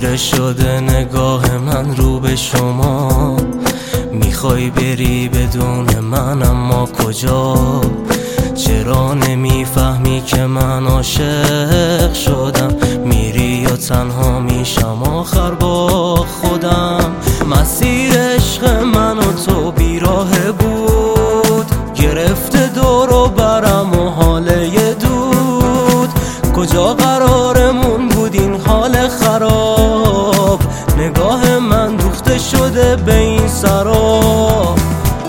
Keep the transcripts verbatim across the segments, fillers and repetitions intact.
خیره شده نگاه من رو به شما. میخوای بری بدون من اما کجا؟ چرا نمیفهمی که من عاشق شدم؟ میری و تنها میشم آخر با خودم. مسیر عشق من و تو بیراه بود، گرفته دور و برم و حاله دود. کجا قرارمون بود این حال خراب؟ نگاه من دوخته شده به این سراب.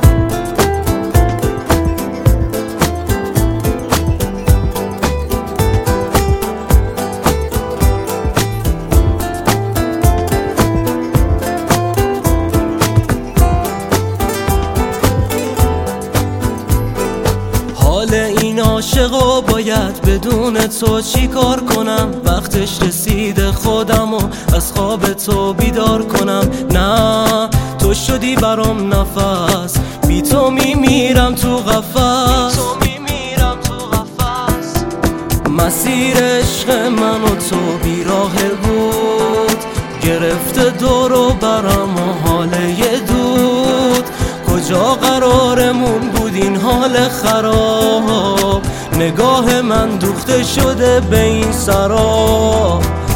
حال این عاشقو باید بدون تو چی کار کنم؟ وقتش رسیده خودم و از خواب تو بیدار کنم. نه تو شدی برام نفس، بی تو میمیرم تو قفس. مسیر عشق من و تو بیراهه بود، گرفته دور و برم و حاله دود. کجا قرارمون بود این حال خراب؟ نگاه من دوخته شده به این سراب.